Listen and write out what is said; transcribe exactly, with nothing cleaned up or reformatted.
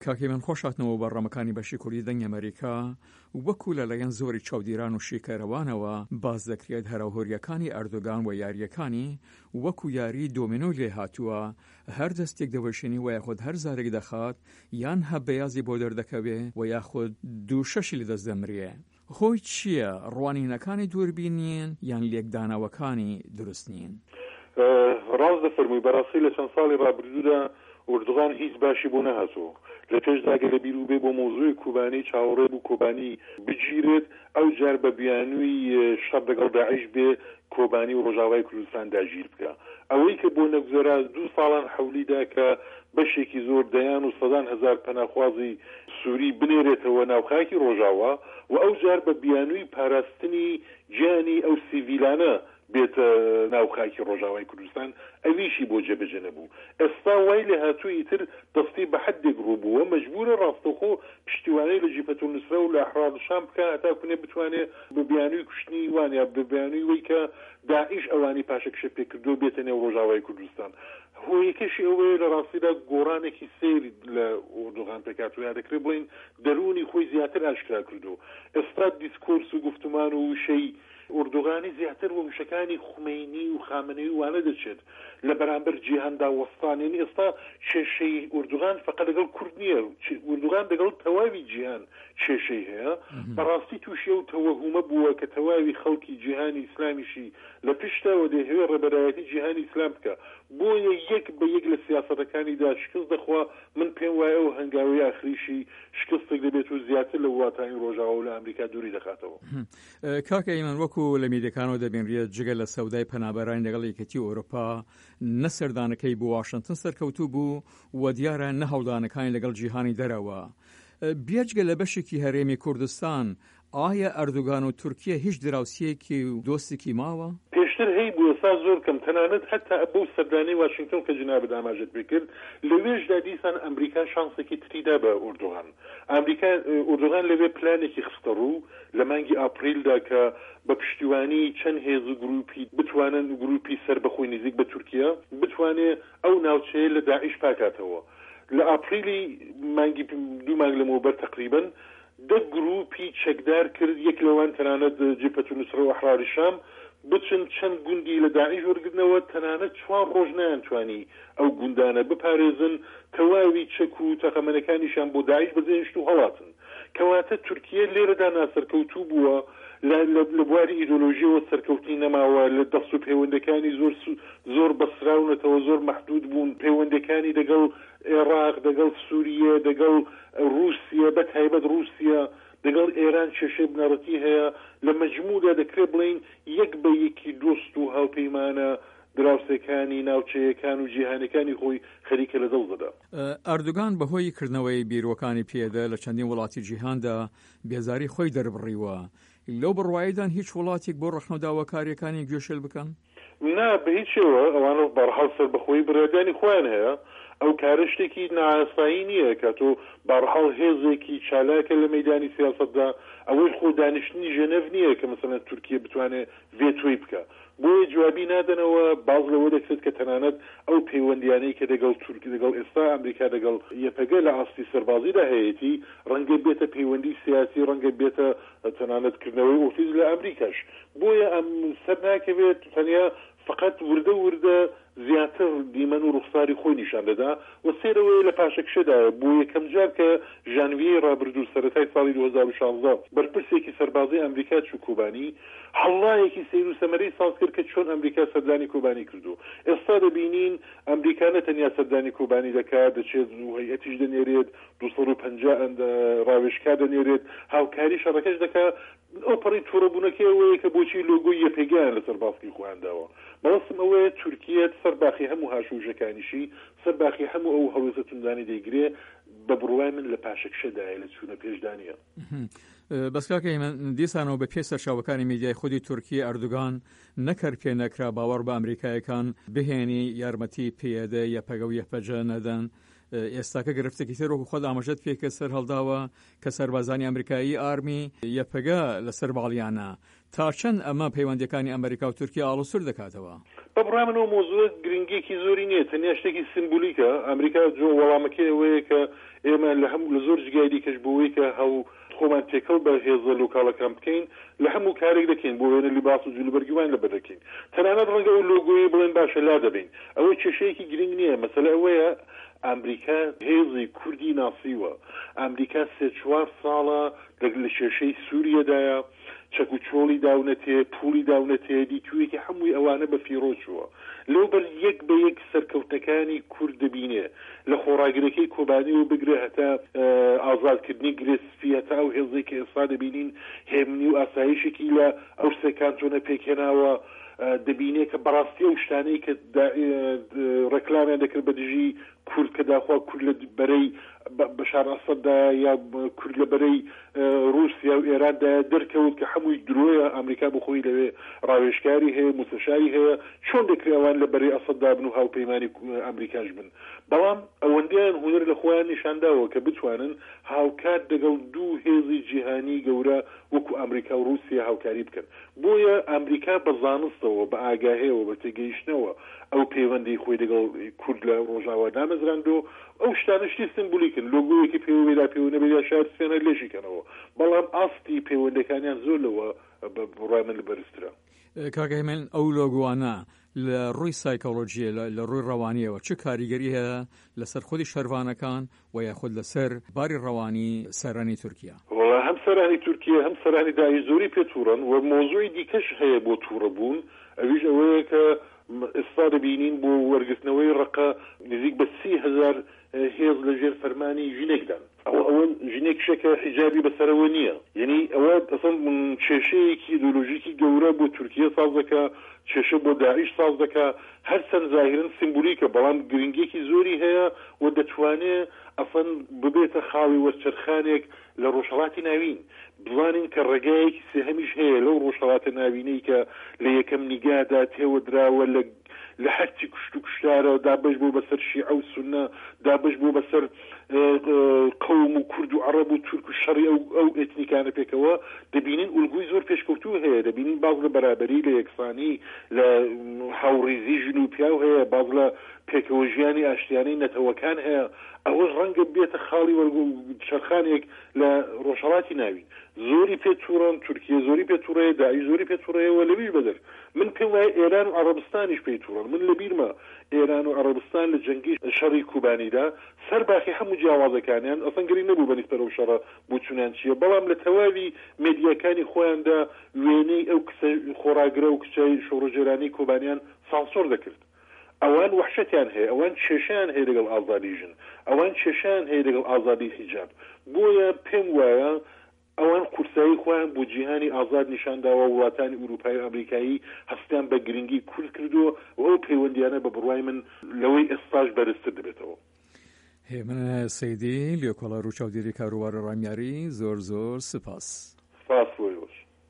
کاکی من خۆشاتنەوە بەڕەمەکانی بەشی کوردی دەنگی ئەمریکا وەکو لەلایەن زۆری چاودێران و شیکەرەوانەوە باز دەکرێت هەراوهۆریەکانی ئەردۆگان و یاریەکانی وەکو یاری دۆمینۆی لێ هاتووە هەر دەستێک دەوەشێنی و یاخود هەر زارێک دەخات یان هەب بەیازی بۆ دەردەکەوێ و یاخود دوو شەشی لە دەست دەمرێ. خۆی چییە؟ ڕوانینەکانی دووربین نین یان لێکدانەوەکانی دروست نین؟ ڕاست دەفەرمووی بەڕاستی لە چەند ساڵی ڕابردوودا ئوردوغان هیچ باشی بۆ نەهاتوو. لە پێشداگە لە بیر و بێ بۆ مۆزوعی کوبانی چاوەڕێ بوو کۆبانی بگیرێت ئەو جار بە بیانووی شەڕ لەگەڵ داعیش بێ کۆبانی و ڕۆژاوای کوردستان داگیر بکە. ئەوەی کە بۆ نەگوزەرا دوو ساڵان حەولیدا کە بەشێکی زۆر دەیان و سەدان هەزار پەناخوازی سووری بنێرێتەوە ناوخاکی ڕۆژاوا و ئەو جار بە بیانووی پاراستنی گیانی ئەو سیڤیلانە بێتە ناوخاکی ڕۆژاوای کوردستان ئەویشی بۆ جێبەجێ نەبوو. ئێستا وای لە هاتووی تر دەستی بە حەدێک ڕووبووە مەجبورە ڕاستەوخۆ پشتیوانەی لە جیبهەت النوسرە و لە ئەحرار شام بکە هەتا کوێ بتوانێت بە بیانووی کوشتنی وان یا بە بیانووی وەی کە داعیش ئەوانی پاشەکشە پێکردو بێتە نێو ڕۆژاوای کوردستان. هۆیەکەشی ئەوەیە لە ڕاستیدا گۆڕانێکی سێر لە ئوردوغان پێکاتوە یا دەکرێت بڵین دەرونی خۆی زیاتر ئاشکرا کردو. ئێستا دیسکۆرس و گفتمان و وشەی ئوردوغانی زیاتر بۆ وشەکانی خومینی و خامنەی وانە دەچێت لە بەرامبەر جیهاندا وەستانێنی. ئێستا کێشەی ئوردوغان فقط لەگەڵ کورد نییە، ئوردوغان لەگەڵ تەواوی جیهان کێشەی هەیە. بەڕاستی تووشیە و تەوەهومە بووە کە تەواوی خەڵکی جیهانی ئیسلامیشی لە پشتەوە دەهەوێت ڕێبەرایەتی جیهانی ئیسلام بکە. بۆیە یەک بە یەک لە سیاسەتەکانیدا شکست دەخوا. من پێم وایە ئەو هەنگاوی ئاخریشی شکستێک دەبێت و زیاتر لە وڵاتانی ڕۆژاوا و لە ئەمریکا دووری دەخاتەوە. کاکە ئیمان وەکو لە میدیەکانەوە دەبینرێت جگە لە سەودای پەنابەرانی لەگەڵ یەکێتی ئەوروپا نەسەردانەکەی بۆ واشنگتن سەرکەوتوو بوو و دیارە نەهەڵدانەکانی لەگەڵ جیهانی دەرەوە. بێجگە لە بەشێکی هەرێمی کوردستان ئایا ئەردوگان و تورکیە هیچ دراوسیەکی و دۆستێکی ماوە؟ پێشتر هەی بوو ئێستا زۆر کەم تەنانەت هەتا بەو سەردانەی واشنگتن کە جنابت ئاماژەت بکرد لەوێشدا دیسان ئەمریکا شانسێکی تریدا بە ئوردوغان. ئەمریکا ئوردوغان لەوێ پلانێکی خستە ڕوو لە مانگی ئاپریلدا کە بە پشتیوانی چەند هێز و گروپی بتوانن گروپی سەر بەخۆی نزیک بە تورکیا بتوانێت ئەو ناوچەیە لە داعیش پاکاتەوە. لە ئاپریلی مانگی دوو مانگ لەمەوبەر تقریبا دە گروپی چەکدار کرد، یەک لەوان تەنانەت جیبهەت النوسرە و ئەحراری شام بچن چەند گوندی لە داعیش وەرگرتنەوە. تەنانەت چوار ڕۆژ نەیانتوانی ئەو گوندانە بپارێزن تەواوی چەک و تەقەمەنەکانیشان بۆ داعیش بەجێهێشت و هەڵاتن. کەواتە تورکیە لێرەدا ناسەرکەوتوو بووە لە بواری ئیدۆلۆژیەوە سەرکەوتنی نەماوە لە دەست و پەیوەندەکانی زۆر زۆر بەسراونەتەوە زۆر مەحدود بوون. پەیوەندەکانی دەگەڵ عێراق دەگەڵ سووریە دەگەڵ رووسیا بە تایبەت رووسیا دەگەڵ ئێران کێشەی بنەڕەتی هەیە. لە مەجموعدا دەکرێت بڵین یەک بە یەکی دۆست و هاوپەیمانە دراوسەکانی ناوچەیەکان و جیهانەکانی خۆی خەریکە لە دڵدەدا. ئەردوگان بەهۆی کردنەوەی بیرۆکانی پێدە لە چەندین وڵاتی جیهاندا بێزاری خۆی دەربڕیوە. لەو بڕواییدان هیچ وڵاتێک بۆ ڕەخنەداوەکاریەکانی گوێشێل بکەن؟ نا بە هیچ شێوە ئەوانە بەرحەڵ سەر بەخۆی بڕێدانی خۆیان هەیە. ئەو کارە شتێکی نائاسایی نییە کە تۆ بەرحەڵ هێزێکی چالاکە لە مەیدانی سیاسەتدا ئەوەی خۆ دانیشتنی ژنەڤ نییە کە مەسەڵەن تورکیە بتوانێت ڤێتۆی بکە. بۆیە جوابی نادەنەوە باز لەوە دەکرێت کە تەنانەت ئەو پەیوەندیانەی کە دەگەڵ تورکی دەگەڵ ئێستا ئەمریکا دەگەڵ یەپەگە لە ئاستی سەربازیدا هەیەی ڕەنگە بێتە پەیوەندی سیاسی ڕەنگە بێتە تەنانەتکردنەوەی ئۆفیس لە ئەمریکاش. بۆیە ئەم سەر ناکەوێت تەنیا فقط وردە وردە زیاتر دیمەن و ڕوخساری خۆی نیشان دەدا و سێرەوەی لە پاشەکشەدایە بۆ یەکەم جار کە ژانڤیەی ڕابردوو سەرەتای ساڵی دوو هەزار و شانزدە بەرپرسێکی سەربازی ئەمریکا چوو کوبانی هەڵایەکی سیر و سەمەرەی ساز کرد کە چۆن ئەمریکا سەردانی کوبانی کردو. ئێستا دەبینین ئەمریکا نەتەنیا سەردانی کوبانی دەکات دەچێت و هەیئەتیش دەنێرێت دوو سەد و پەنجا ڕاوێژکار دەنێرێت هاوکاری شەڕەکەش دەکات. ئۆپەڕی تووڕەبوونەکەی ئەوەیە کە بۆچی لۆگۆی یەپێگیان لەسەر باسکی خۆیانداوە. بەڵاستم ئەوەیە تورکیە سەرباخی هەموو هاشوژەکانیشی سەرباخی هەموو ئەو هەوڵە توندانی دەیگرێ بە بڕوای من لە پاشەکشەدایە لە چوونە پێشدانیە. بەسکاکەی من دیسانەوە بە پێ سەرچاوەکانی میدیای خودی تورکیە ئەردوگان نەکرد پێ نەکرا باوەڕ بە ئەمریکایەکان بهێنی یارمەتی پێدە یەپەگە و یەپەجە نەدەن. ئێستاکە گرفتێکی تر وەکو خۆت ئاماژەت پێکە سەر هەڵداوە کە سەربازانی ئەمریکایی ئارمی یەپەگە لەسەر باڵیانە تا چەند ئەمە پەیوەندیەکانی ئەمریکا و تورکیا ئاڵوسور دەکاتەوە؟ بەڕای منەوە مۆزوع گرنگێکی زۆری نییە، تەنیا شتێکی سیمبولیکە. ئەمریکا جۆ وەڵامەکەی ئەوەیە کە ئێمە لە هەموو لە زۆر جگای دیکەش بۆەوەی کە هەو خۆمان تێکەڵ بە هێزە لۆکاڵەکان بکەین لە هەموو کارێک دەکەین بۆ وێنە لیباس و جلوبەرگیوان لە بەردەکەین. تەنانەت ڕەنگە ئەو لۆگۆیە بڵێن باشە لا دەبین، ئەوە کێشەیەکی گرنگ نییە. مەسەلە ئەوەیە ئەمریکا هێزی کوردی ناسیوە. ئەمریکا سێ چوار ساڵە لە کێشەی سووریەدایە، چەک و چۆڵی داونەتێ، پوڵی داونەتێ، دیتوویەکی هەمووی ئەوانە بە فیرۆچووە. لەو بەر یەک بە یەک سەرکەوتەکانی کورد دەبینێ لە خۆڕاگرەکەی کۆبانی و بگرێ هەتا ئازادکردنی گرێسپی هەتا ئەو هێزەی کە ئێستا دەبینین هێمنی و ئاسایشێکی لە ئەو سێ کانتۆنە پێکهێناوە دەبینێ کە بەڕاستی ئەو شتانەی کە ڕێکلامیان دەکرد بە دژی کورد کە داخوا کورد لە بەرەی بەشار ئەسەددا یا کورد لە بەرەی رووسیا و ئێراندا دەرکەوت کە هەمووی درۆیە ئەمریکا بخۆی لەوێ ڕاوێژکاری هەیە، موسەشاری هەیە، چۆن دەکرێت ئەوان لە بەرەی ئەسەددا بن و هاوپەیمانی ئەمریکاش بن. بەڵام ئەوەندەیان هونەر لە خۆیان نیشانداوە کە بتوانن هاوکات دەگەڵ دوو هێزی جیهانی گەورە وەکو ئەمریکا و رووسیا هاوکاری بکەن. بۆیە ئەمریکا بە زانستەوە بە ئاگاهەیەوە بە تێگەیشتنەوە ئەو پەیوەندی خۆی دەگەڵ کورد لە ڕۆژاوا دامەزراندۆ ئەو شتانشتی سمبولیکن، لۆگۆیەکی پێوەیدا پێوە نەبێت شار سوێنە لێشیکەنەوە، بەڵام ئاستی پەیوەندەکانیان زۆر لەوە بڕای من لەبەرزترە. کاکەهێمن ئەو لۆگۆوانە لە ڕووی سایکۆلۆژیە لە ڕووی ڕەوانیەوە چه کاریگەری هەیە لەسەر خودی شەروانەکان و یاخود لەسەر باری ڕەوانی سەرانی تورکیا؟ وڵا هەم سەرانی تورکیا هەم سەرانی داعش زۆری پێ تووڕن و مۆزوعی دیکەش هەیە بۆ تووڕەبوون، ئەویش ئەوەیە کە ئێستا دەبینین بۆ وەرگرتنەوەی ڕقە نزیک بە سی هەزار هێز لە ژێر فەرمانی ژینێکدان. ئەوە ئەوە ژینێک شەکە حیجابی بەسەرەوە نییە، یعنی ئەوە ئەسڵ کێشەیەکی ئیدۆلۆژیکی گەورە بۆ تورکیا ساز دەکا، کێشە بۆ داعش ساز دەکا، هەرچەند زاهرن سیمبولیکە بەڵام گرنگێکی زۆری هەیە و دەتوانێت ئەسڵ ببێتە خاوی وەرچەرخانێک لە ڕۆژهەڵاتی ناوین. بڵانین کە ڕێگایەکی سێهەمیش هەیە لەو ڕۆژهەڵاتە ناوینەی کە لە یەکەم نیگادا تێوە دراوە لە لە هەرچی کوشت و کوشتارە دابش بوو بەسەر شیعە و سونە، دابش بوو بەسەر قەوم و کورد و عەرەب و تورک و شەڕی ئەو ئێتنیکانە پێکەوە دەبینین ئولگوی زۆر پێشکەوتوو هەیە، دەبینین باز لە بەرابەری لە یەکسانی لە هاوڕێزی ژن و پیاو هەیە، باز لە پێکەوە ژیانی ئاشتیانەی نەتەوەکان هەیە. ئەوەش ڕەنگە بێتە خاڵی چەرخانێک لە ڕۆژهەڵاتی ناوین. زۆری پێتوڕن، تورکیا زۆری پێتوڕەیە، داعش زۆری پێتوڕەیەوە لەویش بەدەر. من پێم وایە ئێران و عەرەبستانیش پێتوڕن. من لە بیرمە ئێران و عەرەبستان لە جەنگی شەڕی کوبانیدا سەرباخی هەموو جیاوازەکانیان ئەسڵ گرنگ نەبوو بەنسبەت بەو شەڕە بۆچوونیان چییە، بەڵام لە تەواوی مێدیاکانی خۆیاندا وێنەی ئەو کچە خۆراگرە و کچەی شۆڕەجێرانی کوبانیان سانسۆر دەکرد. ئەوان وحشەتیان هەیە، ئەوان کێشیان هەیە لەگەڵ ئازادی ژن، ئەوان کێشیان هەیە لەگەڵ ئازادی حیجاب. بۆیە پێم وایە ئەوان قورسایی خۆیان بۆ جیهانی ئازاد نیشانداوە، وڵاتانی ئوروپای و ئەمریکایی هەستیان بە گرنگی کورد کردووە و ئەو پەیوەندیانە بە بڕوای من لەوەی ئێستاش بەرزتر دەبێتەوە. هێمن سەیدی لێکۆڵە ڕوو چاودێری کاروبارە ڕامیاری، زۆر زۆر سپاس.